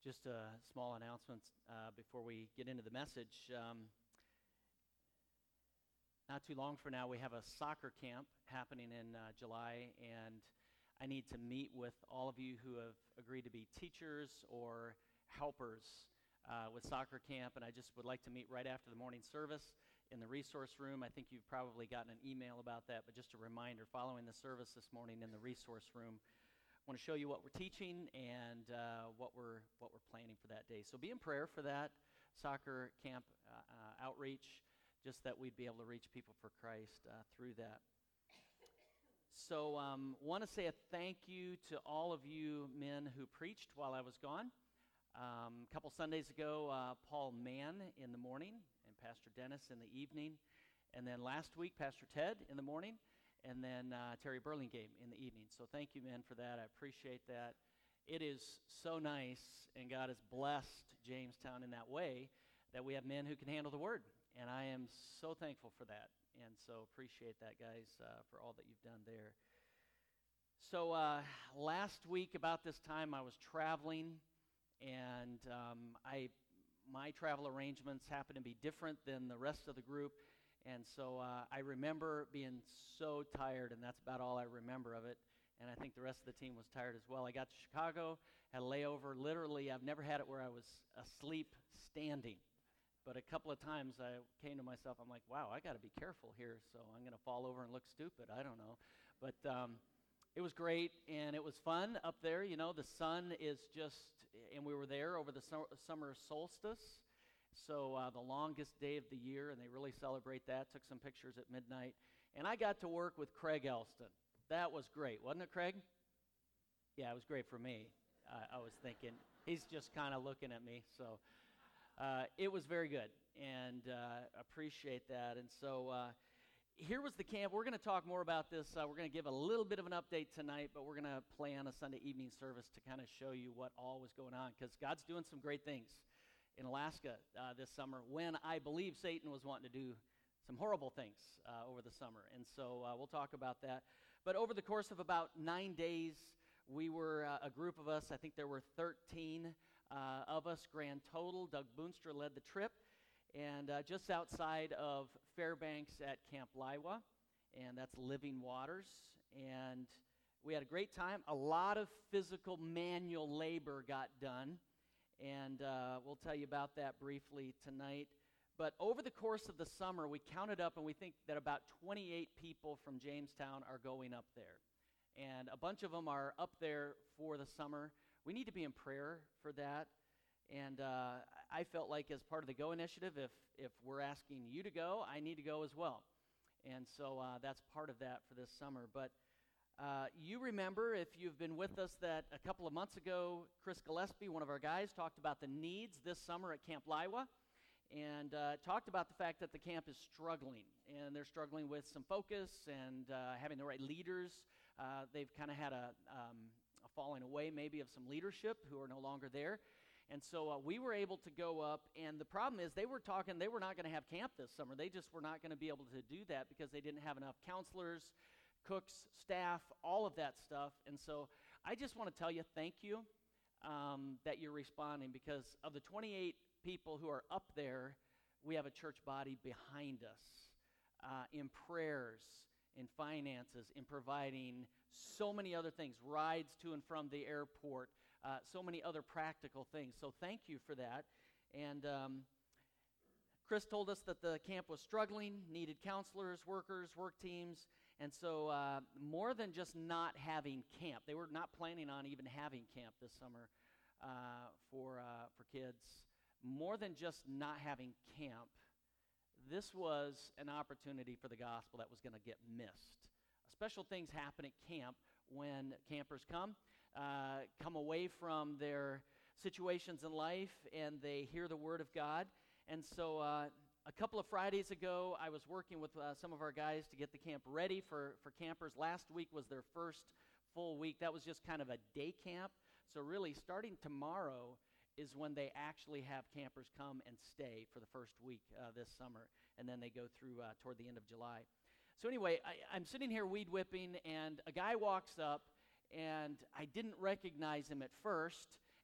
Just a small announcement before we get into the message. Not too long from now, we have a soccer camp happening in July, and I need to meet with all of you who have agreed to be teachers or helpers with soccer camp, and I just would like to meet right after the morning service in the resource room. I think you've probably gotten an email about that, but just a reminder, following the service this morning in the resource room, I want to show you what we're teaching and what we're planning for that day. So be in prayer for that soccer camp outreach, just that we'd be able to reach people for Christ through that. So want to say a thank you to all of you men who preached while I was gone. A couple Sundays ago, Paul Mann in the morning and Pastor Dennis in the evening. And then last week, Pastor Ted in the morning. And then Terry Burlingame in the evening. So thank you, men, for that. I appreciate that. It is so nice, and God has blessed Jamestown in that way, that we have men who can handle the Word. And I am so thankful for that. And so appreciate that, guys, for all that you've done there. So last week about this time, I was traveling, and my travel arrangements happened to be different than the rest of the group. And so I remember being so tired, and that's about all I remember of it. And I think the rest of the team was tired as well. I got to Chicago, had a layover. Literally, I've never had it where I was asleep standing. But a couple of times I came to myself, I'm like, wow, I got to be careful here, so I'm going to fall over and look stupid. I don't know. But it was great, and it was fun up there. You know, the sun is just, and we were there over the summer solstice. So the longest day of the year, and they really celebrate that. Took some pictures at midnight. And I got to work with Craig Elston. That was great, wasn't it, Craig? Yeah, it was great for me. I was thinking, he's just kind of looking at me. So it was very good, and appreciate that. And so here was the camp. We're going to talk more about this. We're going to give a little bit of an update tonight, but we're going to plan a Sunday evening service to kind of show you what all was going on, because God's doing some great things in Alaska this summer, when I believe Satan was wanting to do some horrible things over the summer. And so we'll talk about that. But over the course of about 9 days, we were a group of us. I think there were 13 of us grand total. Doug Boonstra led the trip. And just outside of Fairbanks at Camp Laiwa, and that's Living Waters. And we had a great time. A lot of physical manual labor got done. And we'll tell you about that briefly tonight. But over the course of the summer, we counted up, and we think that about 28 people from Jamestown are going up there. And a bunch of them are up there for the summer. We need to be in prayer for that. And I felt like as part of the Go Initiative, if we're asking you to go, I need to go as well. And so that's part of that for this summer. But you remember, if you've been with us, that a couple of months ago, Chris Gillespie, one of our guys, talked about the needs this summer at Camp Laiwa, and talked about the fact that the camp is struggling, and they're struggling with some focus and having the right leaders. They've kind of had a falling away maybe of some leadership who are no longer there. And so we were able to go up, and the problem is they were talking, they were not going to have camp this summer. They just were not going to be able to do that because they didn't have enough counselors, cooks, staff, all of that stuff. And so I just want to tell you thank you that you're responding, because of the 28 people who are up there, we have a church body behind us in prayers, in finances, in providing so many other things, rides to and from the airport, so many other practical things. So thank you for that. And Chris told us that the camp was struggling, needed counselors, workers, work teams. And so more than just not having camp, they were not planning on even having camp this summer for kids. More than just not having camp, this was an opportunity for the gospel that was going to get missed. Special things happen at camp when campers come away from their situations in life, and they hear the Word of God. And so a couple of Fridays ago, I was working with some of our guys to get the camp ready for campers. Last week was their first full week. That was just kind of a day camp. So really, starting tomorrow is when they actually have campers come and stay for the first week this summer, and then they go through toward the end of July. So anyway, I'm sitting here weed whipping, and a guy walks up, and I didn't recognize him at first,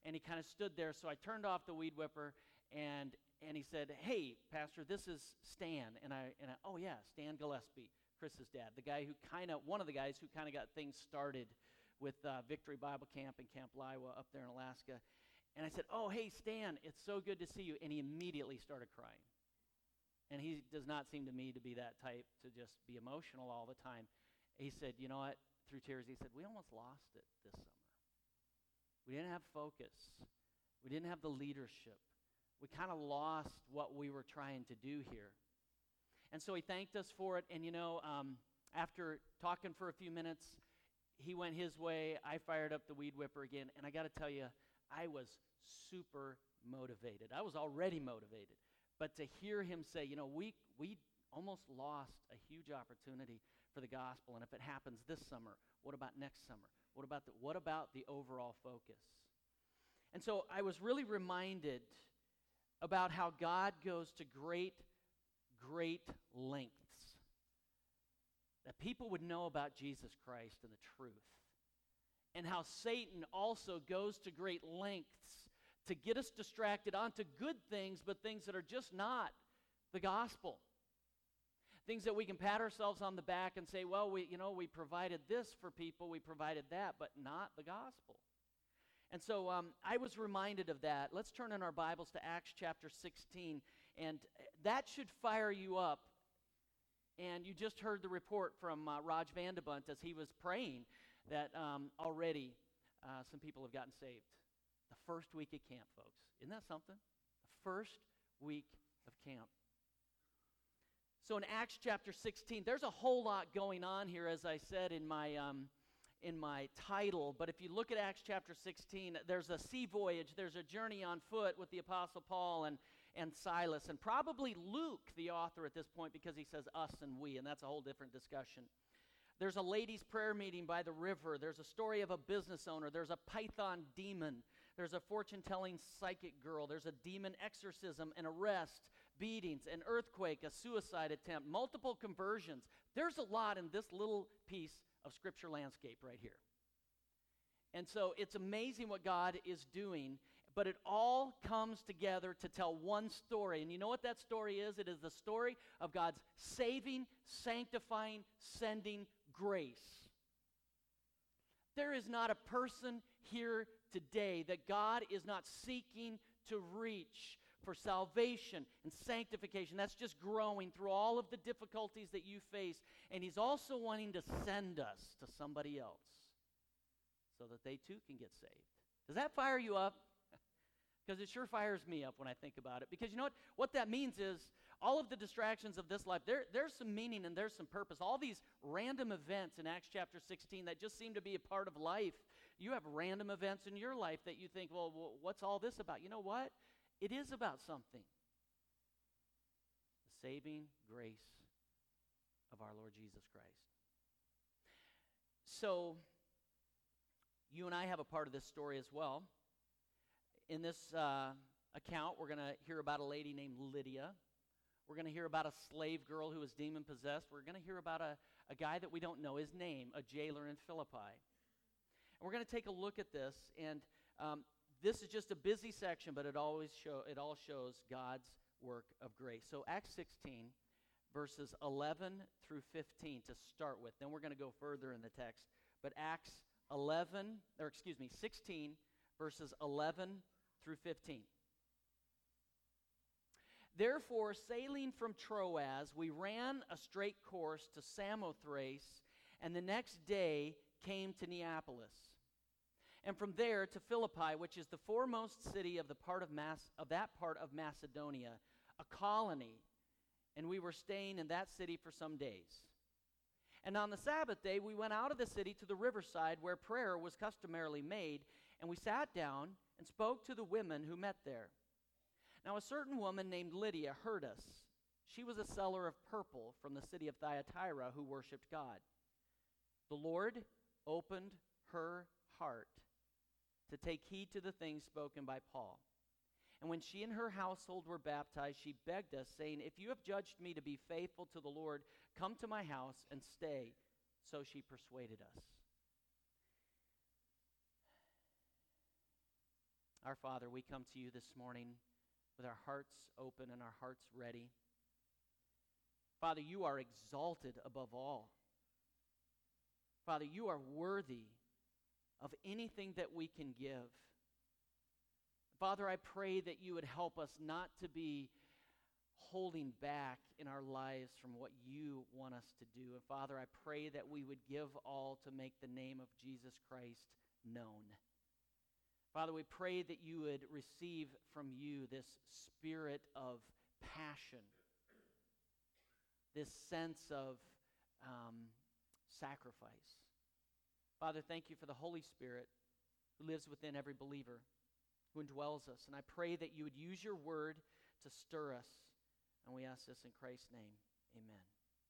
and he kind of stood there. So I turned off the weed whipper, and he said, "Hey, Pastor, this is Stan." And I oh yeah, Stan Gillespie, Chris's dad, one of the guys who kind of got things started with Victory Bible Camp and Camp Laiwa up there in Alaska. And I said, "Oh, hey, Stan, it's so good to see you." And he immediately started crying. And he does not seem to me to be that type to just be emotional all the time. He said, "You know what?" Through tears, he said, "We almost lost it this summer. We didn't have focus. We didn't have the leadership. We kind of lost what we were trying to do here." And so he thanked us for it. And, after talking for a few minutes, he went his way. I fired up the weed whipper again. And I got to tell you, I was super motivated. I was already motivated. But to hear him say, we almost lost a huge opportunity for the gospel. And if it happens this summer, what about next summer? What about the overall focus? And so I was really reminded about how God goes to great, great lengths that people would know about Jesus Christ and the truth. And how Satan also goes to great lengths to get us distracted onto good things, but things that are just not the gospel. Things that we can pat ourselves on the back and say, well, we provided this for people, we provided that, but not the gospel. And so I was reminded of that. Let's turn in our Bibles to Acts chapter 16, and that should fire you up. And you just heard the report from Raj Vandebunt as he was praying that already some people have gotten saved. The first week of camp, folks. Isn't that something? The first week of camp. So in Acts chapter 16, there's a whole lot going on here, as I said in my title. But if you look at Acts chapter 16, there's a sea voyage, there's a journey on foot with the Apostle Paul and Silas, and probably Luke, the author at this point, because he says us and we, and that's a whole different discussion. There's a ladies' prayer meeting by the river. There's a story of a business owner. There's a python demon. There's a fortune-telling psychic girl. There's a demon exorcism, an arrest, beatings, an earthquake, a suicide attempt, multiple conversions. There's a lot in this little piece of Scripture landscape right here. And so it's amazing what God is doing, but it all comes together to tell one story. And you know what that story is? It is the story of God's saving, sanctifying, sending grace. There is not a person here today that God is not seeking to reach for salvation and sanctification. That's just growing through all of the difficulties that you face. And He's also wanting to send us to somebody else so that they too can get saved. Does that fire you up? Because it sure fires me up when I think about it. Because you know what that means is all of the distractions of this life, there's some meaning and there's some purpose. All these random events in Acts chapter 16 that just seem to be a part of life. You have random events in your life that you think, well, what's all this about? You know what? It is about something. The saving grace of our Lord Jesus Christ. So, you and I have a part of this story as well. In this account, we're going to hear about a lady named Lydia. We're going to hear about a slave girl who was demon-possessed. We're going to hear about a guy that we don't know his name, a jailer in Philippi. And we're going to take a look at this, and this is just a busy section, but it all shows God's work of grace. So Acts 16, verses 11 through 15 to start with. Then we're going to go further in the text. But Acts 16, verses 11 through 15. Therefore, sailing from Troas, we ran a straight course to Samothrace, and the next day came to Neapolis. And from there to Philippi, which is the foremost city of that part of Macedonia, a colony, and we were staying in that city for some days. And on the Sabbath day, we went out of the city to the riverside where prayer was customarily made, and we sat down and spoke to the women who met there. Now a certain woman named Lydia heard us. She was a seller of purple from the city of Thyatira who worshipped God. The Lord opened her heart to take heed to the things spoken by Paul. And when she and her household were baptized, she begged us, saying, "If you have judged me to be faithful to the Lord, come to my house and stay." So she persuaded us. Our Father, we come to you this morning with our hearts open and our hearts ready. Father, you are exalted above all. Father, you are worthy of anything that we can give. Father, I pray that you would help us not to be holding back in our lives from what you want us to do. And Father, I pray that we would give all to make the name of Jesus Christ known. Father, we pray that you would receive from you this spirit of passion, this sense of sacrifice. Father, thank you for the Holy Spirit who lives within every believer, who indwells us. And I pray that you would use your word to stir us. And we ask this in Christ's name. Amen.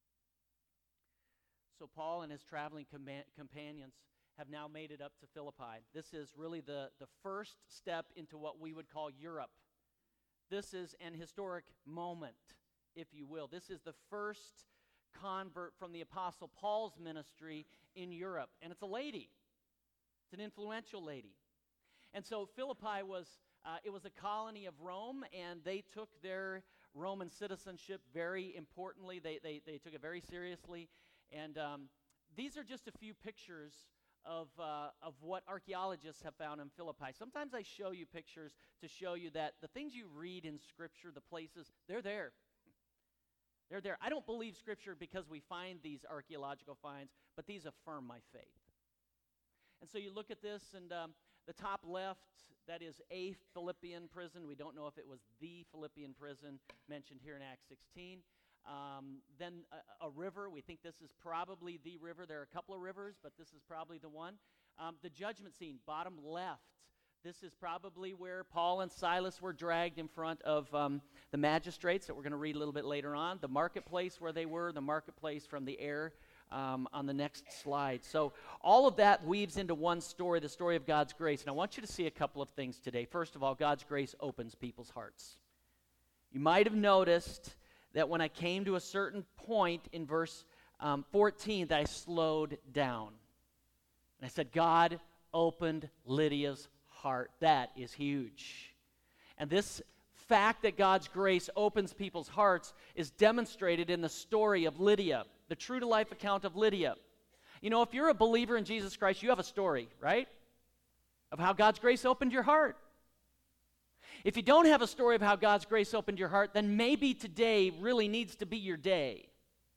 So Paul and his traveling companions have now made it up to Philippi. This is really the first step into what we would call Europe. This is an historic moment, if you will. This is the first convert from the Apostle Paul's ministry in Europe. And it's a lady. It's an influential lady. And so Philippi was a colony of Rome, and they took their Roman citizenship very importantly. They took it very seriously. And these are just a few pictures of what archaeologists have found in Philippi. Sometimes I show you pictures to show you that the things you read in Scripture, the places, they're there. They're there. I don't believe Scripture because we find these archaeological finds, but these affirm my faith. And so you look at this, and the top left, that is a Philippian prison. We don't know if it was the Philippian prison mentioned here in Acts 16. Then a river. We think this is probably the river. There are a couple of rivers, but this is probably the one. The judgment scene, bottom left. This is probably where Paul and Silas were dragged in front of the magistrates that we're going to read a little bit later on. The marketplace where they were, the marketplace from the air on the next slide. So all of that weaves into one story, the story of God's grace. And I want you to see a couple of things today. First of all, God's grace opens people's hearts. You might have noticed that when I came to a certain point in verse 14, that I slowed down. And I said, God opened Lydia's heart. That is huge. And this fact that God's grace opens people's hearts is demonstrated in the story of Lydia, the true-to-life account of Lydia. You know, if you're a believer in Jesus Christ, you have a story, right? Of how God's grace opened your heart. If you don't have a story of how God's grace opened your heart, then maybe today really needs to be your day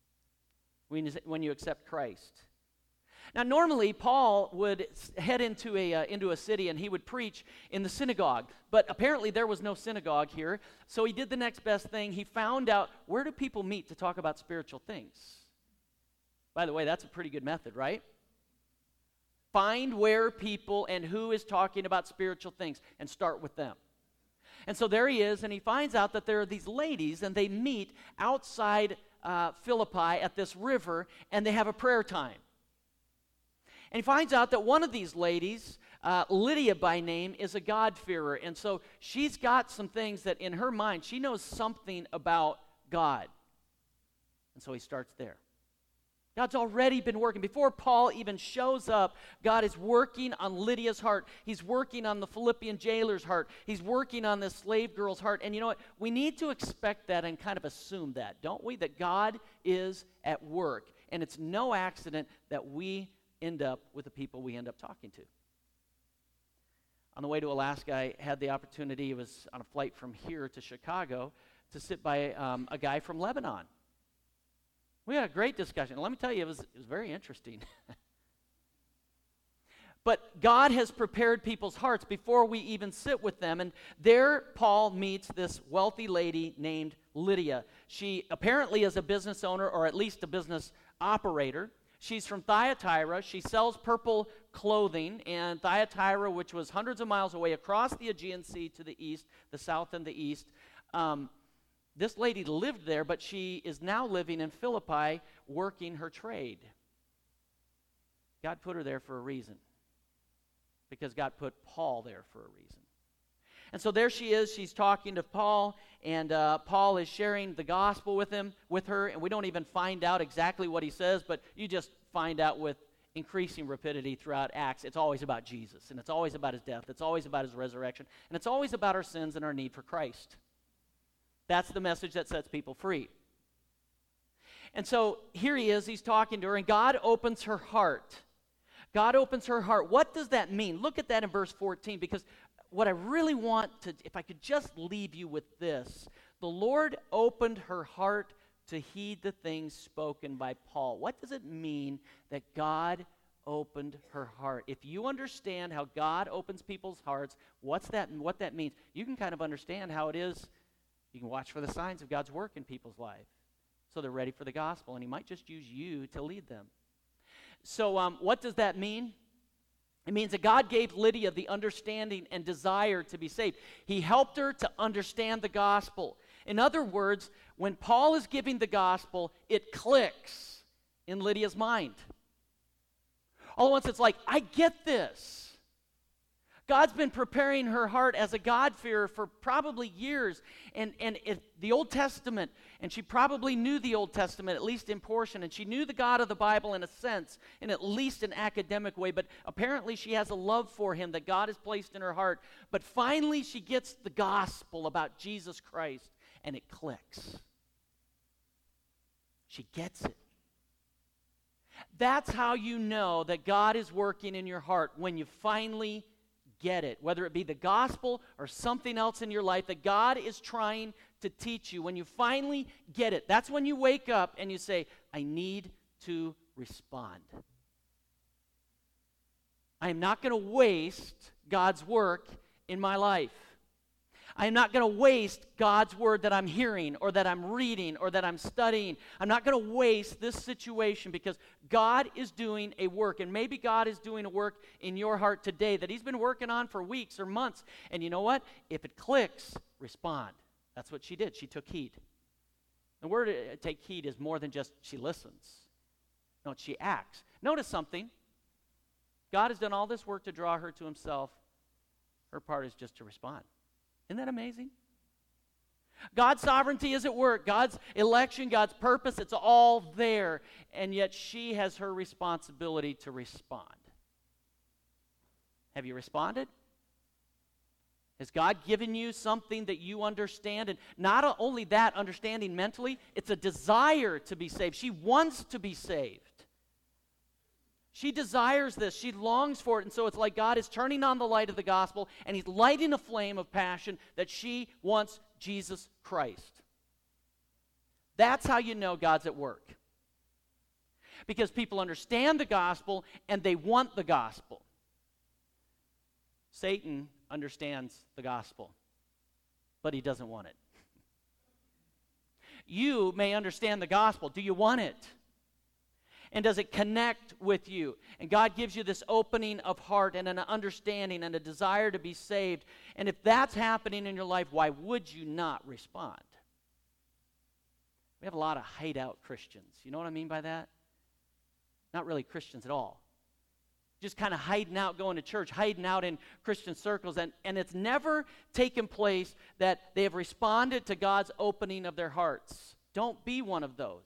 when you accept Christ. Now, normally, Paul would head into a city and he would preach in the synagogue. But apparently there was no synagogue here, so he did the next best thing. He found out, where do people meet to talk about spiritual things? By the way, that's a pretty good method, right? Find where people and who is talking about spiritual things and start with them. And so there he is, and he finds out that there are these ladies, and they meet outside Philippi at this river, and they have a prayer time. And he finds out that one of these ladies, Lydia by name, is a God-fearer. And so she's got some things that in her mind, she knows something about God. And so he starts there. God's already been working. Before Paul even shows up, God is working on Lydia's heart. He's working on the Philippian jailer's heart. He's working on this slave girl's heart. And you know what? We need to expect that and kind of assume that, don't we? That God is at work. And it's no accident that we end up with the people we end up talking to. On the way to Alaska, I had the opportunity, it was on a flight from here to Chicago, to sit by a guy from Lebanon. We had a great discussion. Let me tell you, it was very interesting. But God has prepared people's hearts before we even sit with them. And there Paul meets this wealthy lady named Lydia. She apparently is a business owner, or at least a business operator. She's from Thyatira. She sells purple clothing. And Thyatira, which was hundreds of miles away across the Aegean Sea to the east, the south and the east, this lady lived there, but she is now living in Philippi working her trade. God put her there for a reason, because God put Paul there for a reason. And so there she is. She's talking to Paul, and Paul is sharing the gospel with her, and we don't even find out exactly what he says, but you just find out with increasing rapidity throughout Acts, it's always about Jesus, and it's always about his death, it's always about his resurrection, and it's always about our sins and our need for Christ. That's the message that sets people free. And so here he is, he's talking to her, and God opens her heart. God opens her heart. What does that mean? Look at that in verse 14, because what I really want to, if I could just leave you with this, the Lord opened her heart to heed the things spoken by Paul. What does it mean that God opened her heart? If you understand how God opens people's hearts, what that means, you can kind of understand how it is. You can watch for the signs of God's work in people's life so they're ready for the gospel, and he might just use you to lead them. So what does that mean? It means that God gave Lydia the understanding and desire to be saved. He helped her to understand the gospel. In other words, when Paul is giving the gospel, it clicks in Lydia's mind. All at once it's like, I get this. God's been preparing her heart as a God-fearer for probably years. And the Old Testament, and she probably knew the Old Testament, at least in portion, and she knew the God of the Bible in a sense, in at least an academic way, but apparently she has a love for him that God has placed in her heart. But finally she gets the gospel about Jesus Christ, and it clicks. She gets it. That's how you know that God is working in your heart, when you finally get it, whether it be the gospel or something else in your life that God is trying to teach you. When you finally get it, that's when you wake up and you say, I need to respond. I am not going to waste God's work in my life. I am not going to waste God's word that I'm hearing or that I'm reading or that I'm studying. I'm not going to waste this situation, because God is doing a work. And maybe God is doing a work in your heart today that he's been working on for weeks or months. And you know what? If it clicks, respond. That's what she did. She took heed. The word take heed is more than just she listens. No, she acts. Notice something. God has done all this work to draw her to himself. Her part is just to respond. Isn't that amazing? God's sovereignty is at work. God's election, God's purpose, it's all there. And yet she has her responsibility to respond. Have you responded? Has God given you something that you understand? And not only that, understanding mentally, it's a desire to be saved. She wants to be saved. She desires this. She longs for it. And so it's like God is turning on the light of the gospel, and he's lighting a flame of passion that she wants Jesus Christ. That's how you know God's at work. Because people understand the gospel and they want the gospel. Satan understands the gospel, but he doesn't want it. You may understand the gospel. Do you want it? And does it connect with you? And God gives you this opening of heart and an understanding and a desire to be saved. And if that's happening in your life, why would you not respond? We have a lot of hideout Christians. You know what I mean by that? Not really Christians at all. Just kind of hiding out, going to church, hiding out in Christian circles. And it's never taken place that they have responded to God's opening of their hearts. Don't be one of those.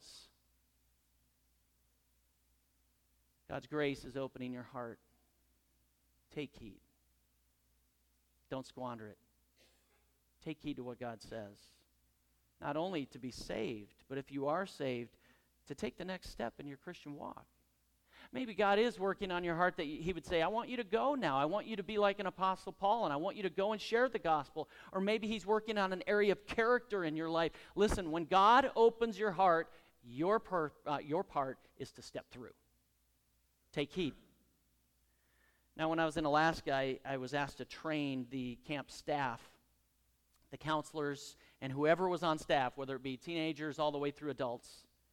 God's grace is opening your heart. Take heed. Don't squander it. Take heed to what God says. Not only to be saved, but if you are saved, to take the next step in your Christian walk. Maybe God is working on your heart that he would say, I want you to go now. I want you to be like an Apostle Paul, and I want you to go and share the gospel. Or maybe he's working on an area of character in your life. Listen, when God opens your heart, your part is to step through. Take heed. Now, when I was in Alaska, I was asked to train the camp staff, the counselors, and whoever was on staff, whether it be teenagers all the way through adults,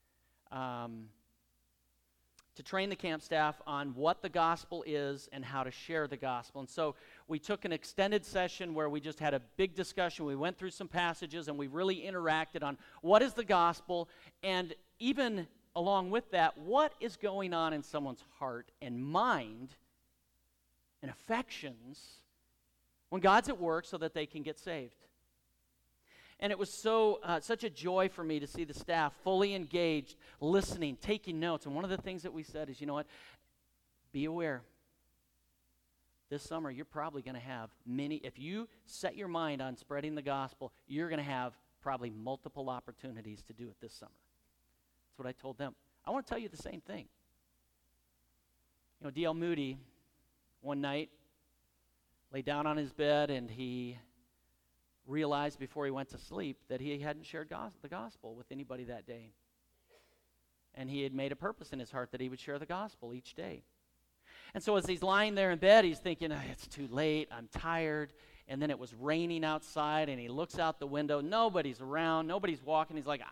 to train the camp staff on what the gospel is and how to share the gospel. And so we took an extended session where we just had a big discussion. We went through some passages, and we really interacted on what is the gospel, and even along with that, what is going on in someone's heart and mind and affections when God's at work so that they can get saved. And it was such a joy for me to see the staff fully engaged, listening, taking notes. And one of the things that we said is, you know what? be aware. This summer, you're probably going to have if you set your mind on spreading the gospel, you're going to have probably multiple opportunities to do it this summer. That's what I told them. I want to tell you the same thing. You know, D.L. Moody, one night, lay down on his bed, and he realized before he went to sleep that he hadn't shared the gospel with anybody that day. And he had made a purpose in his heart that he would share the gospel each day. And so as he's lying there in bed, he's thinking, it's too late, I'm tired. And then it was raining outside, and he looks out the window. Nobody's around, nobody's walking. He's like,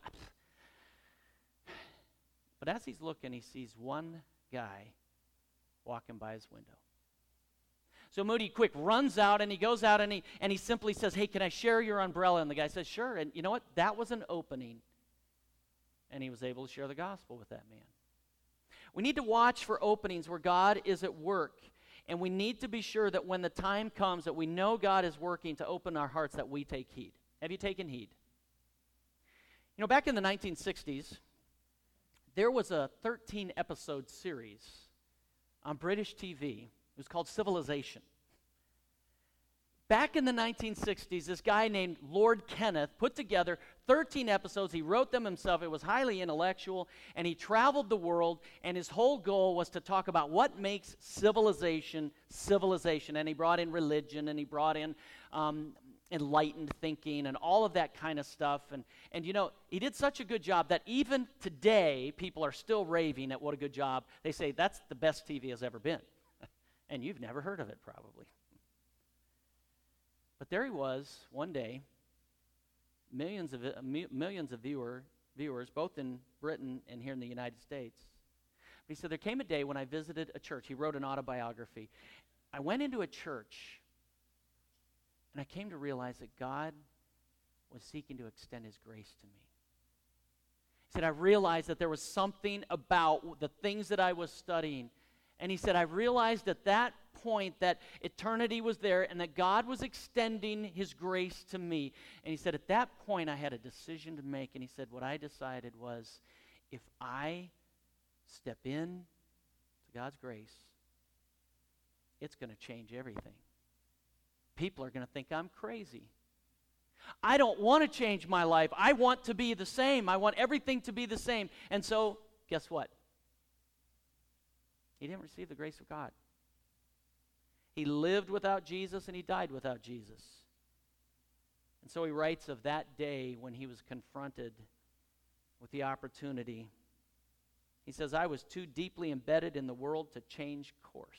But as he's looking, he sees one guy walking by his window. So Moody quick runs out, and he goes out, and he simply says, hey, can I share your umbrella? And the guy says, sure. And you know what? That was an opening. And he was able to share the gospel with that man. We need to watch for openings where God is at work. And we need to be sure that when the time comes that we know God is working to open our hearts, that we take heed. Have you taken heed? You know, back in the 1960s, there was a 13-episode series on British TV. It was called Civilization. Back in the 1960s, this guy named Lord Kenneth put together 13 episodes. He wrote them himself. It was highly intellectual, and he traveled the world, and his whole goal was to talk about what makes civilization civilization. And he brought in religion, and he brought in enlightened thinking and all of that kind of stuff. And you know, he did such a good job that even today, people are still raving at what a good job. They say, that's the best TV has ever been. And you've never heard of it, probably. But there he was, one day, millions of viewers, both in Britain and here in the United States. But he said, there came a day when I visited a church. He wrote an autobiography. I went into a church, and I came to realize that God was seeking to extend his grace to me. He said, I realized that there was something about the things that I was studying. And he said, I realized at that point that eternity was there and that God was extending his grace to me. And he said, at that point, I had a decision to make. And he said, what I decided was, if I step in to God's grace, it's going to change everything. People are going to think I'm crazy. I don't want to change my life. I want to be the same. I want everything to be the same. And so, guess what? He didn't receive the grace of God. He lived without Jesus, and he died without Jesus. And so he writes of that day when he was confronted with the opportunity. He says, I was too deeply embedded in the world to change course.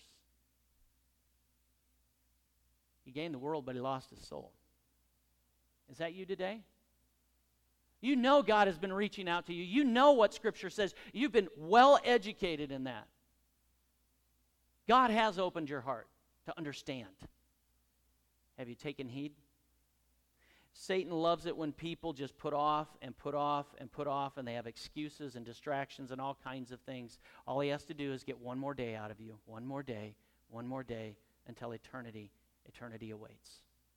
He gained the world, but he lost his soul. Is that you today? You know God has been reaching out to you. You know what Scripture says. You've been well educated in that. God has opened your heart to understand. Have you taken heed? Satan loves it when people just put off and put off and put off, and they have excuses and distractions and all kinds of things. All he has to do is get one more day out of you, one more day, until eternity awaits.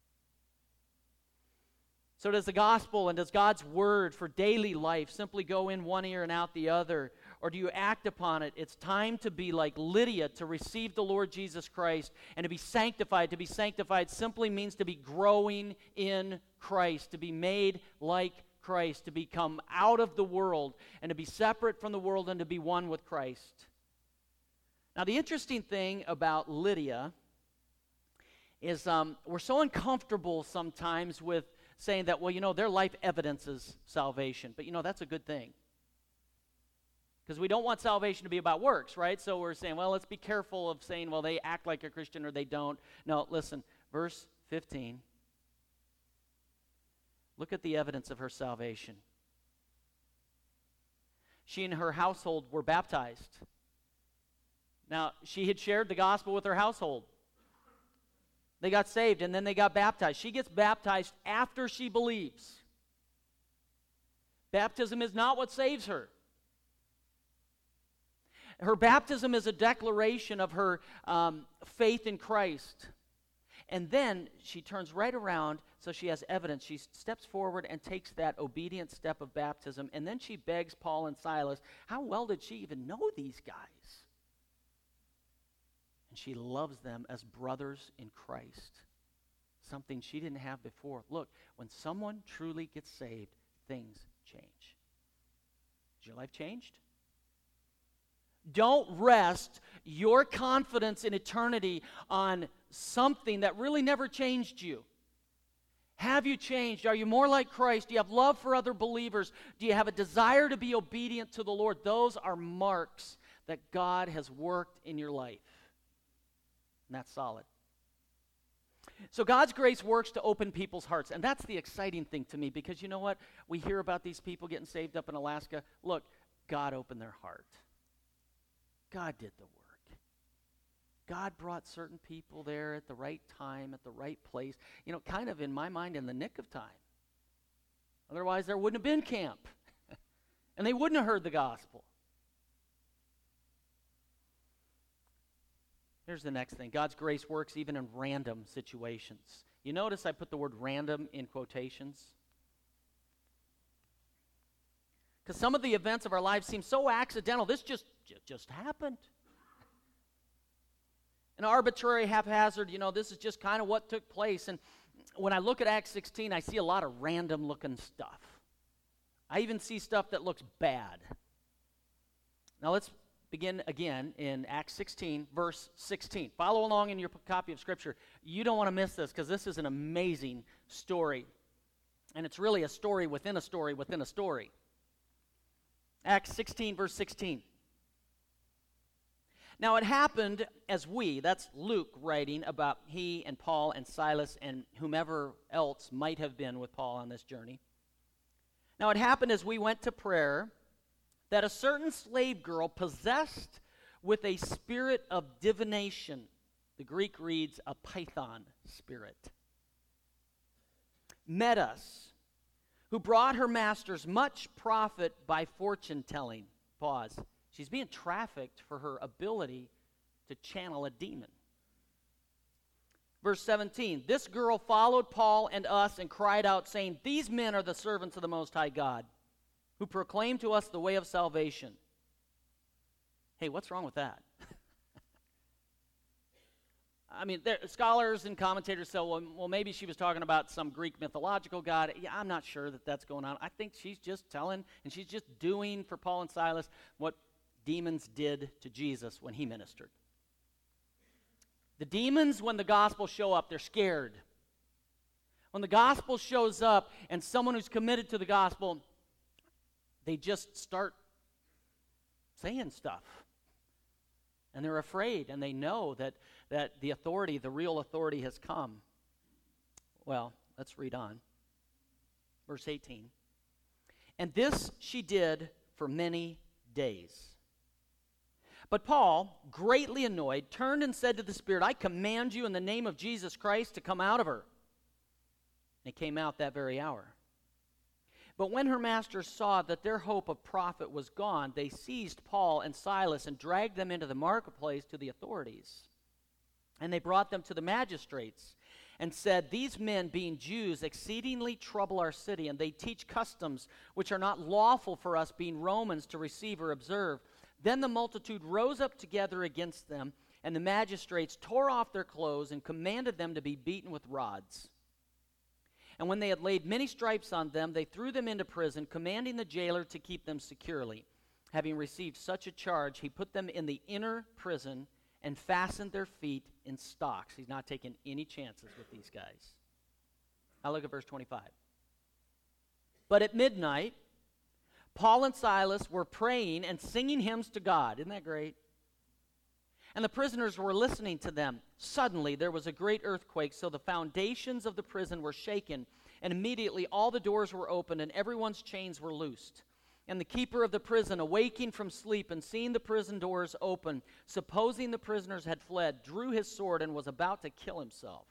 So does the gospel and does God's word for daily life simply go in one ear and out the other? Or do you act upon it? It's time to be like Lydia, to receive the Lord Jesus Christ and to be sanctified. To be sanctified simply means to be growing in Christ, to be made like Christ, to become out of the world and to be separate from the world and to be one with Christ. Now, the interesting thing about Lydia is we're so uncomfortable sometimes with saying that, well, you know, their life evidences salvation. But, you know, that's a good thing. Because we don't want salvation to be about works, right? So we're saying, well, let's be careful of saying, well, they act like a Christian or they don't. No, listen, verse 15. Look at the evidence of her salvation. She and her household were baptized. Now, she had shared the gospel with her household. They got saved, and then they got baptized. She gets baptized after she believes. Baptism is not what saves her. Her baptism is a declaration of her faith in Christ. And then she turns right around, so she has evidence. She steps forward and takes that obedient step of baptism, and then she begs Paul and Silas. How well did she even know these guys? she loves them as brothers in Christ, something she didn't have before. Look, when someone truly gets saved, things change. Is your life changed? Don't rest your confidence in eternity on something that really never changed you. Have you changed? Are you more like Christ? Do you have love for other believers? Do you have a desire to be obedient to the Lord? Those are marks that God has worked in your life. And that's solid. So God's grace works to open people's hearts. And that's the exciting thing to me, because you know what? We hear about these people getting saved up in Alaska. Look, God opened their heart. God did the work. God brought certain people there at the right time, at the right place, kind of in my mind in the nick of time. Otherwise, there wouldn't have been camp. And they wouldn't have heard the gospel. Here's the next thing. God's grace works even in random situations. You notice I put the word random in quotations? Because some of the events of our lives seem so accidental. This just happened. An arbitrary, haphazard, this is just kind of what took place. And when I look at Acts 16, I see a lot of random looking stuff. I even see stuff that looks bad. Now let's begin again in Acts 16, verse 16. Follow along in your copy of Scripture. You don't want to miss this, because this is an amazing story. And it's really a story within a story within a story. Acts 16, verse 16. Now it happened as that's Luke writing about he and Paul and Silas and whomever else might have been with Paul on this journey. Now it happened as we went to prayer that a certain slave girl possessed with a spirit of divination, the Greek reads a python spirit, met us, who brought her masters much profit by fortune telling. Pause. She's being trafficked for her ability to channel a demon. Verse 17, this girl followed Paul and us and cried out, saying, these men are the servants of the Most High God, who proclaim to us the way of salvation. Hey, what's wrong with that? I mean, scholars and commentators say, well, maybe she was talking about some Greek mythological god. Yeah, I'm not sure that that's going on. I think she's just telling, and she's just doing for Paul and Silas what demons did to Jesus when he ministered. The demons, when the gospel show up, they're scared. When the gospel shows up and someone who's committed to the gospel, they just start saying stuff. And they're afraid, and they know that the authority, the real authority, has come. Well, let's read on. Verse 18. And this she did for many days. But Paul, greatly annoyed, turned and said to the spirit, I command you in the name of Jesus Christ to come out of her. And it came out that very hour. But when her masters saw that their hope of profit was gone, they seized Paul and Silas and dragged them into the marketplace to the authorities. And they brought them to the magistrates and said, these men, being Jews, exceedingly trouble our city, and they teach customs which are not lawful for us, being Romans, to receive or observe. Then the multitude rose up together against them, and the magistrates tore off their clothes and commanded them to be beaten with rods. And when they had laid many stripes on them, they threw them into prison, commanding the jailer to keep them securely. Having received such a charge, he put them in the inner prison and fastened their feet in stocks. He's not taking any chances with these guys. Now look at verse 25. But at midnight, Paul and Silas were praying and singing hymns to God. Isn't that great? And the prisoners were listening to them. Suddenly there was a great earthquake, so the foundations of the prison were shaken, and immediately all the doors were opened, and everyone's chains were loosed. And the keeper of the prison, awaking from sleep and seeing the prison doors open, supposing the prisoners had fled, drew his sword and was about to kill himself.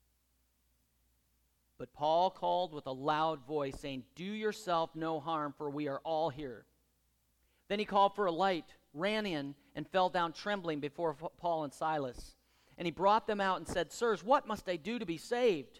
But Paul called with a loud voice, saying, do yourself no harm, for we are all here. Then he called for a light, ran in, and fell down trembling before Paul and Silas. And he brought them out and said, sirs, what must I do to be saved?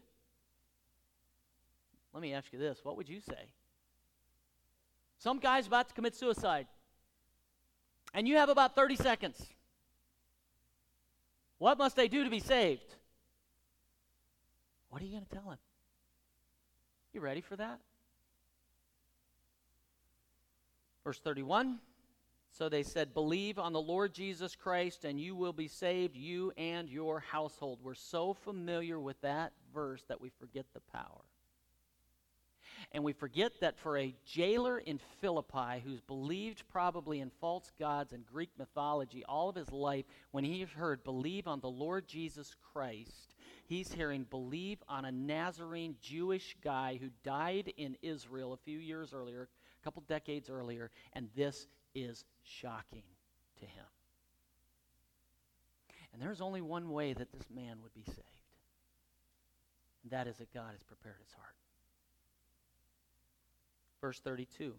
Let me ask you this. What would you say? Some guy's about to commit suicide, and you have about 30 seconds. What must I do to be saved? What are you going to tell him? You ready for that? Verse 31, so they said, believe on the Lord Jesus Christ and you will be saved, you and your household. We're so familiar with that verse that we forget the power. And we forget that for a jailer in Philippi who's believed probably in false gods and Greek mythology all of his life, when he heard believe on the Lord Jesus Christ, he's hearing believe on a Nazarene Jewish guy who died in Israel a few years earlier, a couple decades earlier, and this is shocking to him. And there's only one way that this man would be saved. And that is that God has prepared his heart. Verse 32.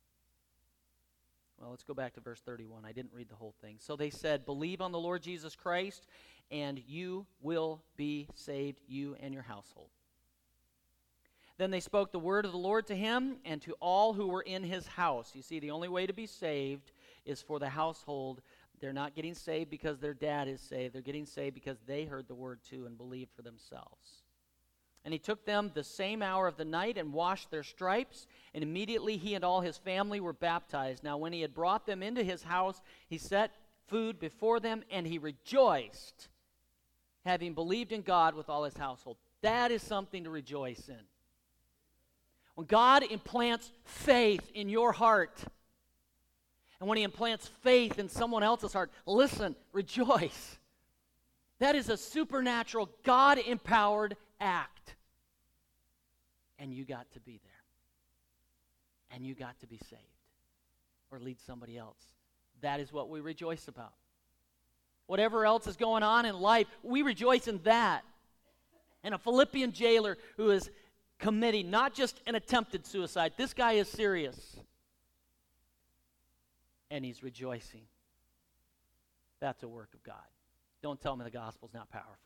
Well, let's go back to verse 31. I didn't read the whole thing. So they said, believe on the Lord Jesus Christ, and you will be saved, you and your household. Then they spoke the word of the Lord to him and to all who were in his house. You see, the only way to be saved is for the household. They're not getting saved because their dad is saved. They're getting saved because they heard the word too and believed for themselves. And he took them the same hour of the night and washed their stripes, and immediately he and all his family were baptized. Now when he had brought them into his house, he set food before them, and he rejoiced, having believed in God with all his household. That is something to rejoice in. When God implants faith in your heart, and when he implants faith in someone else's heart, listen, rejoice. That is a supernatural, God-empowered act. And you got to be there. And you got to be saved. Or lead somebody else. That is what we rejoice about. Whatever else is going on in life, we rejoice in that. And a Philippian jailer who is committing not just an attempted suicide. This guy is serious. And he's rejoicing. That's a work of God. Don't tell me the gospel's not powerful.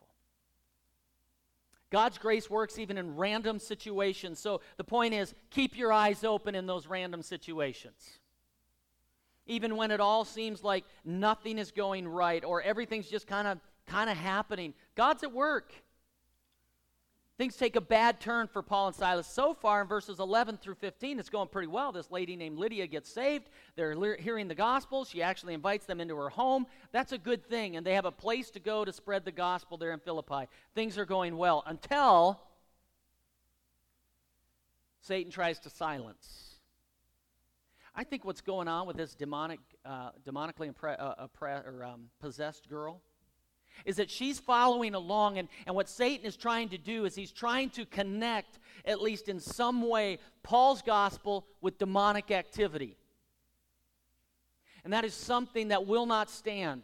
God's grace works even in random situations. So the point is, keep your eyes open in those random situations. Even when it all seems like nothing is going right or everything's just kind of happening, God's at work. Things take a bad turn for Paul and Silas. So far in verses 11 through 15, it's going pretty well. This lady named Lydia gets saved. They're hearing the gospel. She actually invites them into her home. That's a good thing, and they have a place to go to spread the gospel there in Philippi. Things are going well until Satan tries to silence. I think what's going on with this demonically possessed girl is that she's following along, and what Satan is trying to do is he's trying to connect, at least in some way, Paul's gospel with demonic activity. And that is something that will not stand.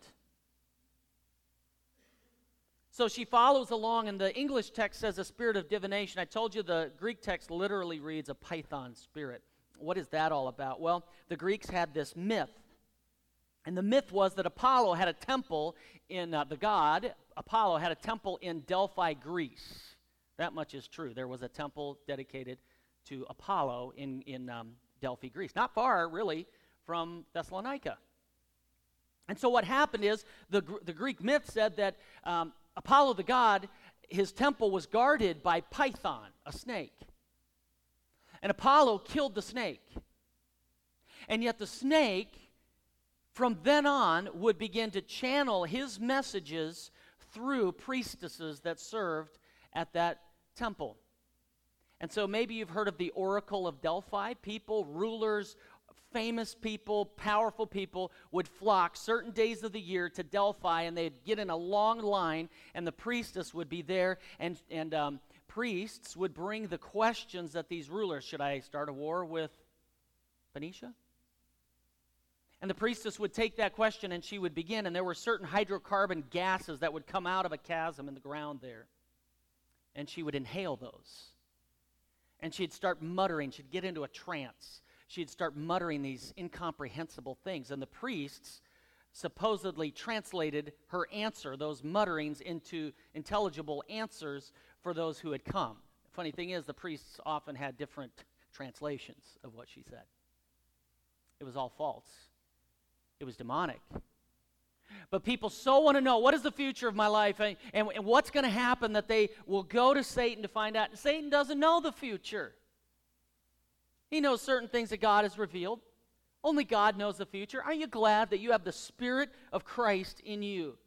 So she follows along, and the English text says a spirit of divination. I told you the Greek text literally reads a python spirit. What is that all about? Well, the Greeks had this myth. And the myth was that Apollo had a temple in, the god Apollo had a temple in Delphi, Greece. That much is true. There was a temple dedicated to Apollo in Delphi, Greece. Not far, really, from Thessalonica. And so what happened is, the Greek myth said that Apollo the god, his temple was guarded by Python, a snake. And Apollo killed the snake. And yet the snake, from then on, would begin to channel his messages through priestesses that served at that temple. And so maybe you've heard of the Oracle of Delphi. People, rulers, famous people, powerful people would flock certain days of the year to Delphi, and they'd get in a long line, and the priestess would be there, and priests would bring the questions that these rulers, should I start a war with Phoenicia? And the priestess would take that question and she would begin, and there were certain hydrocarbon gases that would come out of a chasm in the ground there. And she would inhale those. And she'd start muttering. She'd get into a trance. She'd start muttering these incomprehensible things. And the priests supposedly translated her answer, those mutterings, into intelligible answers for those who had come. The funny thing is, the priests often had different translations of what she said. It was all false. It was demonic. But people so want to know, what is the future of my life, and what's going to happen, that they will go to Satan to find out. And Satan doesn't know the future. He knows certain things that God has revealed. Only God knows the future. Are you glad that you have the Spirit of Christ in you?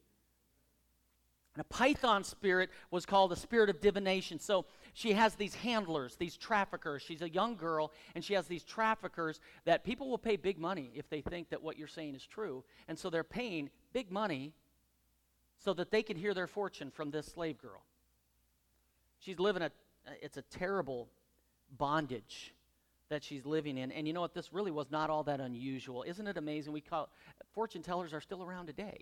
And a python spirit was called a spirit of divination. So she has these handlers, these traffickers. She's a young girl, and she has these traffickers that people will pay big money if they think that what you're saying is true. And so they're paying big money so that they can hear their fortune from this slave girl. She's living it's a terrible bondage that she's living in. And you know what? This really was not all that unusual. Isn't it amazing? Fortune tellers are still around today.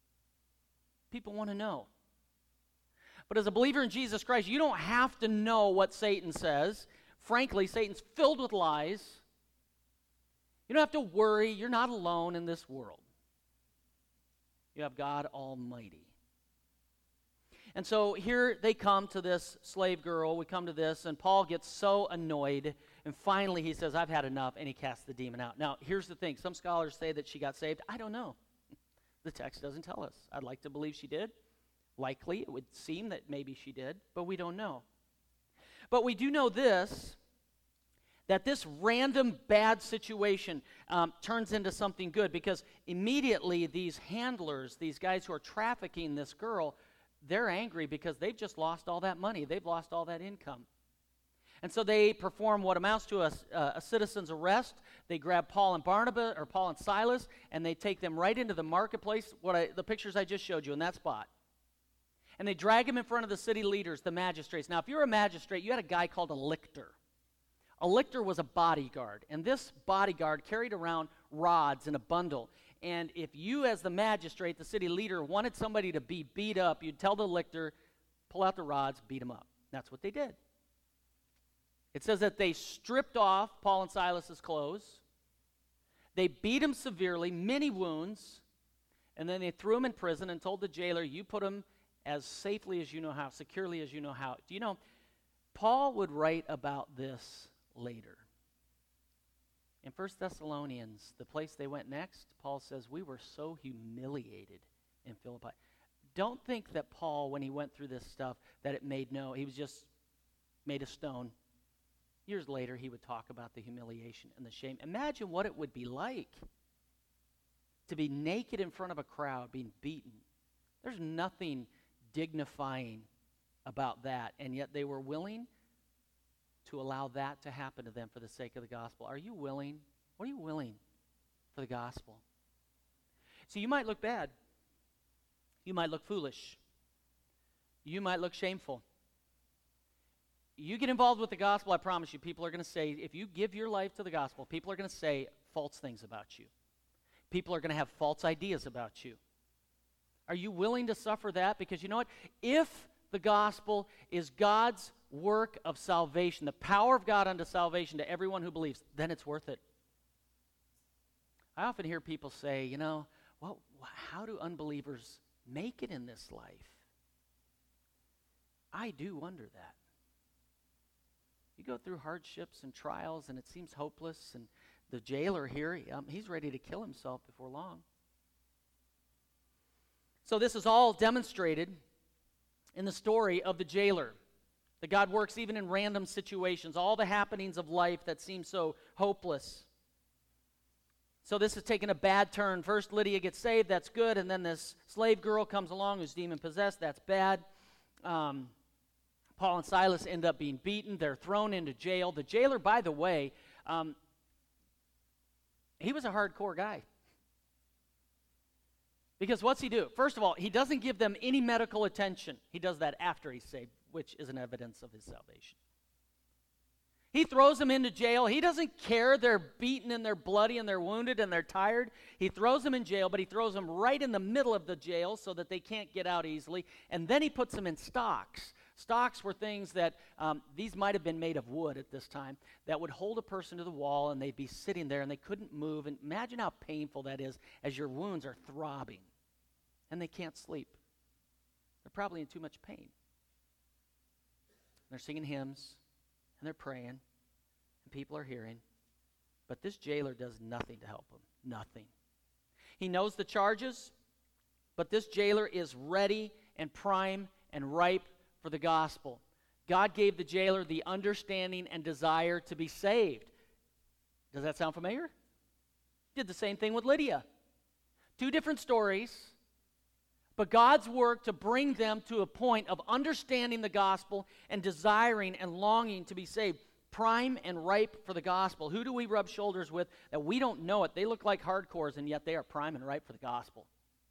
People want to know. But as a believer in Jesus Christ, you don't have to know what Satan says. Frankly, Satan's filled with lies. You don't have to worry. You're not alone in this world. You have God Almighty. And so here they come to this slave girl. We come to this, and Paul gets so annoyed. And finally he says, I've had enough, and he casts the demon out. Now, here's the thing. Some scholars say that she got saved. I don't know. The text doesn't tell us. I'd like to believe she did. Likely, it would seem that maybe she did, but we don't know. But we do know this, that this random bad situation turns into something good, because immediately these handlers, these guys who are trafficking this girl, they're angry because they've just lost all that money. They've lost all that income. And so they perform what amounts to a citizen's arrest. They grab Paul and Silas, and they take them right into the marketplace, the pictures I just showed you in that spot. And they drag him in front of the city leaders, the magistrates. Now, if you're a magistrate, you had a guy called a lictor. A lictor was a bodyguard, and this bodyguard carried around rods in a bundle. And if you, as the magistrate, the city leader, wanted somebody to be beat up, you'd tell the lictor, pull out the rods, beat him up. That's what they did. It says that they stripped off Paul and Silas's clothes. They beat him severely, many wounds, and then they threw him in prison and told the jailer, you put him as safely as you know how, securely as you know how. Do you know, Paul would write about this later. In 1 Thessalonians, the place they went next, Paul says, we were so humiliated in Philippi. Don't think that Paul, when he went through this stuff, that it he was just made of stone. Years later, he would talk about the humiliation and the shame. Imagine what it would be like to be naked in front of a crowd, being beaten. There's nothing dignifying about that, and yet they were willing to allow that to happen to them for the sake of the gospel. Are you willing? What are you willing for the gospel? So you might look bad. You might look foolish. You might look shameful. You get involved with the gospel, I promise you, people are going to say, if you give your life to the gospel, people are going to say false things about you. People are going to have false ideas about you. Are you willing to suffer that? Because you know what? If the gospel is God's work of salvation, the power of God unto salvation to everyone who believes, then it's worth it. I often hear people say, how do unbelievers make it in this life? I do wonder that. You go through hardships and trials, and it seems hopeless, and the jailer here, he's ready to kill himself before long. So this is all demonstrated in the story of the jailer, that God works even in random situations, all the happenings of life that seem so hopeless. So this is taking a bad turn. First, Lydia gets saved, that's good, and then this slave girl comes along who's demon-possessed, that's bad. Paul and Silas end up being beaten. They're thrown into jail. The jailer, by the way, he was a hardcore guy. Because what's he do? First of all, he doesn't give them any medical attention. He does that after he's saved, which is an evidence of his salvation. He throws them into jail. He doesn't care they're beaten and they're bloody and they're wounded and they're tired. He throws them in jail, but he throws them right in the middle of the jail so that they can't get out easily. And then he puts them in stocks. Stocks were things that, these might have been made of wood at this time, that would hold a person to the wall, and they'd be sitting there and they couldn't move. And imagine how painful that is as your wounds are throbbing and they can't sleep. They're probably in too much pain. They're singing hymns and they're praying and people are hearing. But this jailer does nothing to help them. Nothing. He knows the charges. but this jailer is ready and prime and ripe for the gospel. God gave the jailer the understanding and desire to be saved. Does that sound familiar? Did the same thing with Lydia. Two different stories, but God's work to bring them to a point of understanding the gospel and desiring and longing to be saved. Prime and ripe for the gospel. Who do we rub shoulders with that we don't know it? They look like hardcores, and yet they are prime and ripe for the gospel.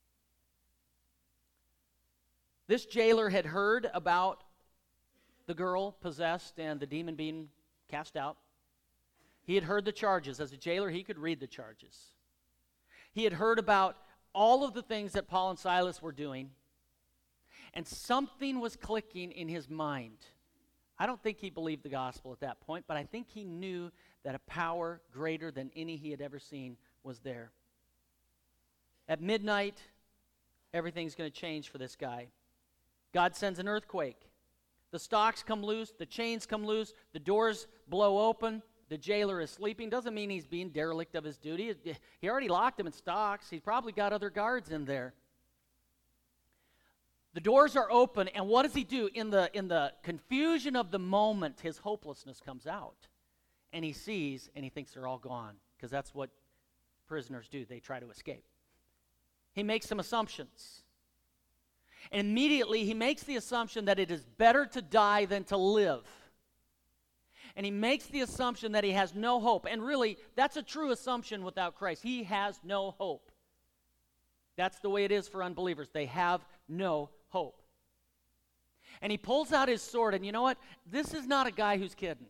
This jailer had heard about the girl possessed and the demon being cast out. He had heard the charges. As a jailer, he could read the charges. He had heard about all of the things that Paul and Silas were doing, and something was clicking in his mind. I don't think he believed the gospel at that point, but I think he knew that a power greater than any he had ever seen was there. At midnight, everything's going to change for this guy. God sends an earthquake. The stocks come loose, the chains come loose, the doors blow open, the jailer is sleeping. Doesn't mean he's being derelict of his duty. He already locked him in stocks. He's probably got other guards in there. The doors are open, and what does he do? In the confusion of the moment, his hopelessness comes out. And he sees, and he thinks they're all gone, because that's what prisoners do. They try to escape. He makes some assumptions. And immediately he makes the assumption that it is better to die than to live. And he makes the assumption that he has no hope. And really, that's a true assumption without Christ. He has no hope. That's the way it is for unbelievers. They have no hope. And he pulls out his sword, and you know what? This is not a guy who's kidding.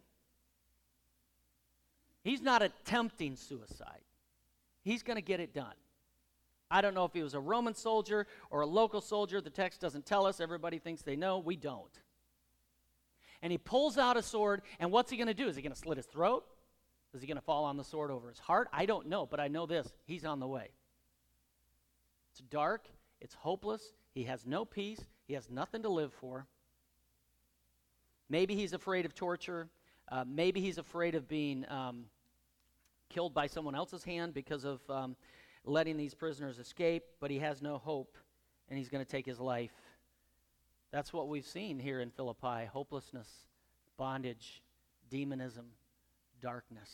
He's not attempting suicide. He's going to get it done. I don't know if he was a Roman soldier or a local soldier. The text doesn't tell us. Everybody thinks they know. We don't. And he pulls out a sword, and what's he going to do? Is he going to slit his throat? Is he going to fall on the sword over his heart? I don't know, but I know this. He's on the way. It's dark. It's hopeless. He has no peace. He has nothing to live for. Maybe he's afraid of torture. Maybe he's afraid of being killed by someone else's hand because of letting these prisoners escape, but he has no hope, and he's going to take his life. That's what we've seen here in Philippi: hopelessness, bondage, demonism, darkness.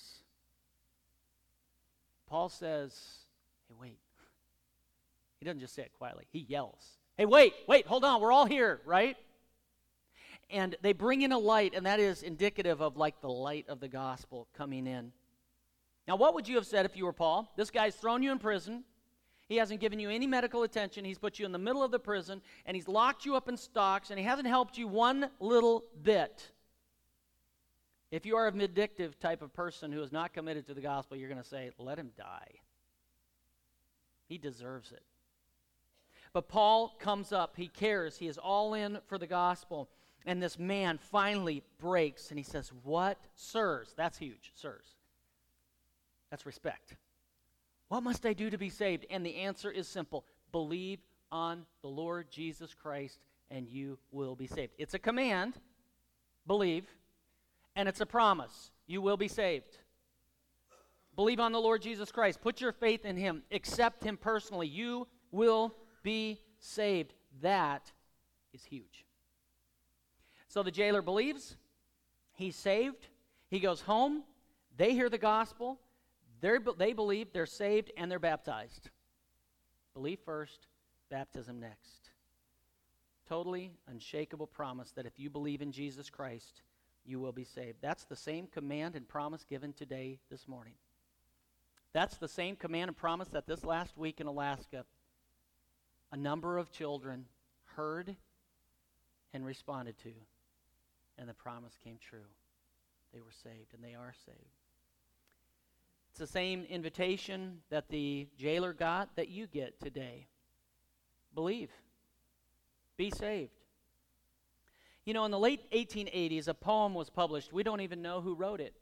Paul says, hey, wait. He doesn't just say it quietly. He yells, hey, wait, hold on, we're all here, right? And they bring in a light, and that is indicative of like the light of the gospel coming in. Now, what would you have said if you were Paul? This guy's thrown you in prison. He hasn't given you any medical attention. He's put you in the middle of the prison, and he's locked you up in stocks, and he hasn't helped you one little bit. If you are a vindictive type of person who is not committed to the gospel, you're going to say, let him die. He deserves it. But Paul comes up. He cares. He is all in for the gospel. And this man finally breaks, and he says, what? Sirs. That's huge. Sirs. That's respect. What must I do to be saved? And the answer is simple. Believe on the Lord Jesus Christ, and you will be saved. It's a command, believe, and it's a promise. You will be saved. Believe on the Lord Jesus Christ. Put your faith in him. Accept him personally. You will be saved. That is huge. So the jailer believes. He's saved. He goes home. They hear the gospel. They believe, they're saved, and they're baptized. Belief first, baptism next. Totally unshakable promise that if you believe in Jesus Christ, you will be saved. That's the same command and promise given today, this morning. That's the same command and promise that this last week in Alaska, a number of children heard and responded to, and the promise came true. They were saved, and they are saved. It's the same invitation that the jailer got that you get today. Believe. Be saved. You know, in the late 1880s, a poem was published. We don't even know who wrote it.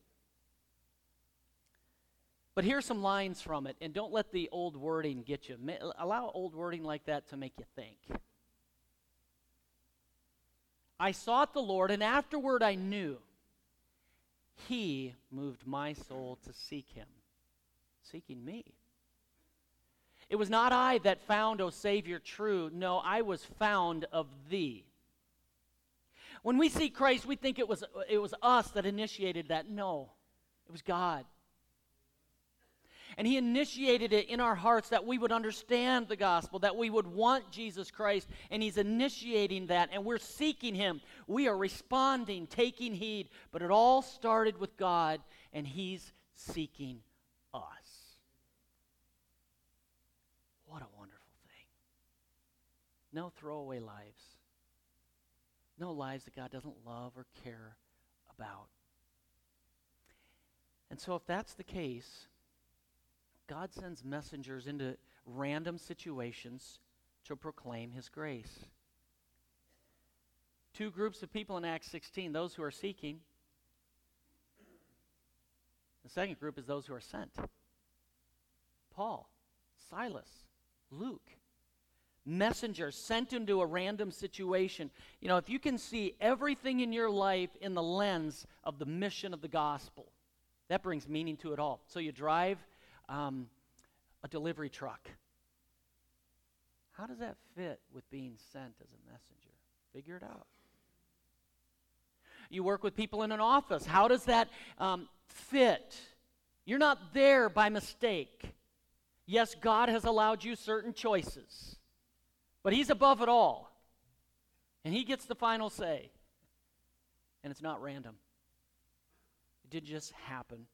But here's some lines from it, and don't let the old wording get you. Allow old wording like that to make you think. I sought the Lord, and afterward I knew He moved my soul to seek him. Seeking me. It was not I that found, O Savior, true. No, I was found of thee. When we see Christ, we think it was us that initiated that. No, it was God. And he initiated it in our hearts that we would understand the gospel, that we would want Jesus Christ, and he's initiating that, and we're seeking him. We are responding, taking heed, but it all started with God, and he's seeking us. What a wonderful thing. No throwaway lives. No lives that God doesn't love or care about. And so if that's the case, God sends messengers into random situations to proclaim his grace. Two groups of people in Acts 16, those who are seeking. The second group is those who are sent. Paul, Silas, Luke. Messengers sent into a random situation. You know, if you can see everything in your life in the lens of the mission of the gospel, that brings meaning to it all. So you drive a delivery truck. How does that fit with being sent as a messenger? Figure it out. You work with people in an office. How does that fit? You're not there by mistake. Yes, God has allowed you certain choices, but he's above it all, and he gets the final say, and it's not random. It didn't just happen.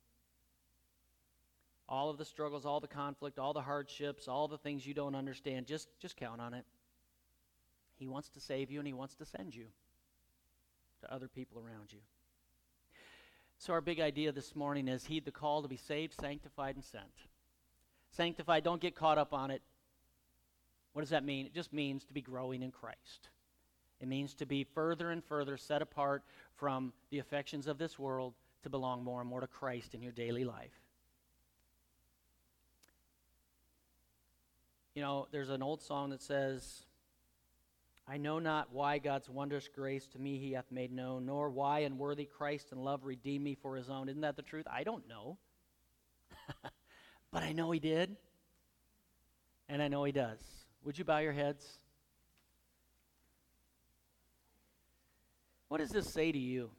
All of the struggles, all the conflict, all the hardships, all the things you don't understand, just count on it. He wants to save you, and he wants to send you to other people around you. So our big idea this morning is heed the call to be saved, sanctified, and sent. Sanctified, don't get caught up on it. What does that mean? It just means to be growing in Christ. It means to be further and further set apart from the affections of this world to belong more and more to Christ in your daily life. You know, there's an old song that says, I know not why God's wondrous grace to me he hath made known, nor why unworthy Christ in love redeemed me for his own. Isn't that the truth? I don't know. But I know he did. And I know he does. Would you bow your heads? What does this say to you?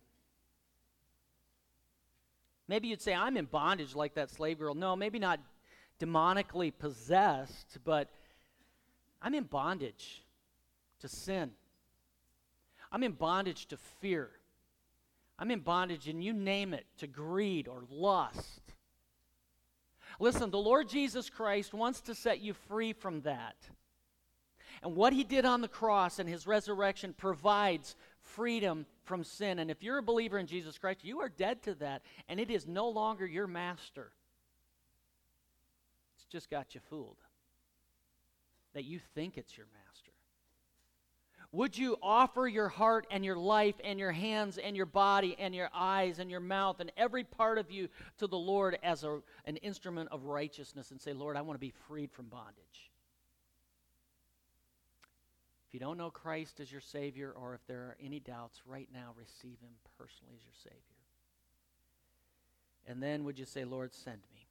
Maybe you'd say, I'm in bondage like that slave girl. No, maybe not demonically possessed, but I'm in bondage to sin. I'm in bondage to fear. I'm in bondage, and you name it, to greed or lust. Listen, the Lord Jesus Christ wants to set you free from that. And what he did on the cross and his resurrection provides freedom from sin. And if you're a believer in Jesus Christ, you are dead to that, and it is no longer your master. It's just got you fooled that you think it's your master. Would you offer your heart and your life and your hands and your body and your eyes and your mouth and every part of you to the Lord as an instrument of righteousness and say, Lord, I want to be freed from bondage? If you don't know Christ as your Savior, or if there are any doubts, right now receive him personally as your Savior. And then would you say, Lord, send me?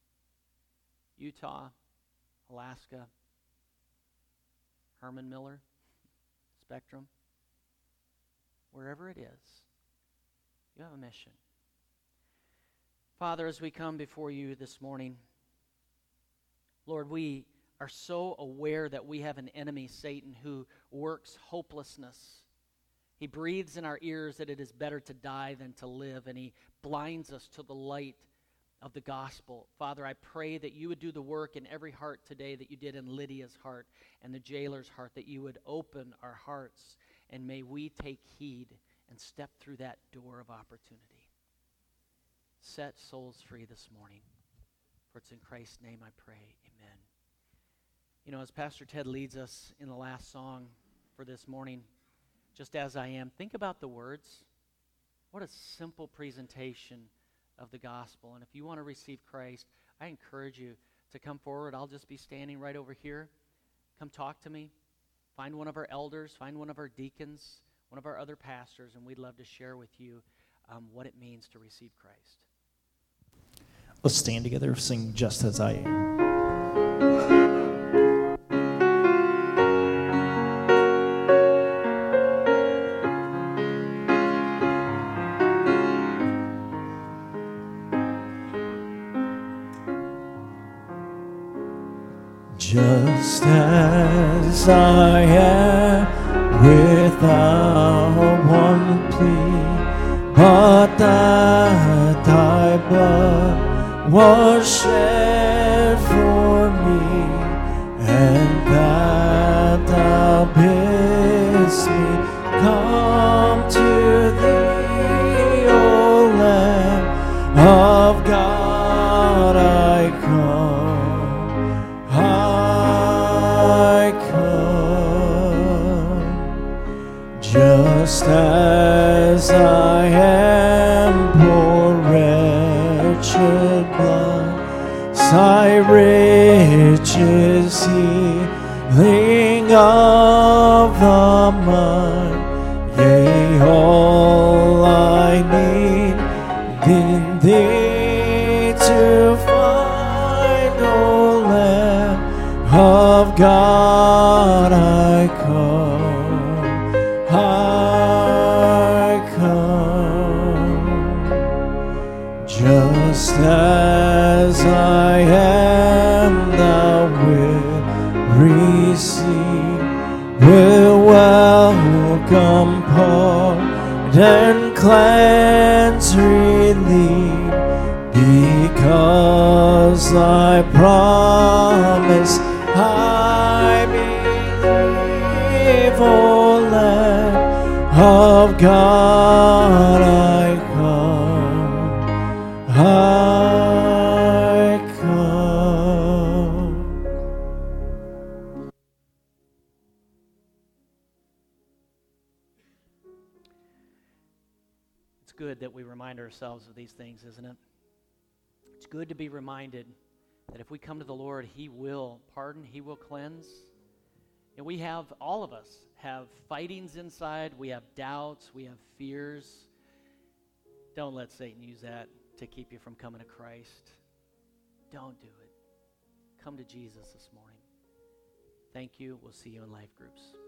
Utah, Alaska, Herman Miller, Spectrum, wherever it is, you have a mission. Father, as we come before you this morning, Lord, we are so aware that we have an enemy, Satan, who works hopelessness. He breathes in our ears that it is better to die than to live, and he blinds us to the light of the gospel. Father, I pray that you would do the work in every heart today that you did in Lydia's heart and the jailer's heart, that you would open our hearts, and may we take heed and step through that door of opportunity. Set souls free this morning. For it's in Christ's name I pray. Amen. You know, as Pastor Ted leads us in the last song for this morning, just as I am, think about the words. What a simple presentation of the gospel. And if you want to receive Christ, I encourage you to come forward. I'll just be standing right over here. Come talk to me. Find one of our elders, find one of our deacons, one of our other pastors, and we'd love to share with you what it means to receive Christ. Let's stand together, sing Just As I Am. just as I am, without one plea, but that thy blood was shed for me, and that thou bidst me come to thee, O Lamb of God. I come, just as I am, poor wretched blood, thy riches healing of the mind, yea, all I need in thee to find, O Lamb of God. I come, just as I am, thou wilt receive, will welcome, pardon, cleanse, relieve, because thy promise I believe, O Lamb of God. I come. It's good that we remind ourselves of these things, isn't it? It's good to be reminded that if we come to the Lord, He will pardon, He will cleanse. And we have, all of us, have fightings inside, we have doubts, we have fears. Don't let Satan use that to keep you from coming to Christ. Don't do it. Come to Jesus this morning. Thank you. We'll see you in life groups.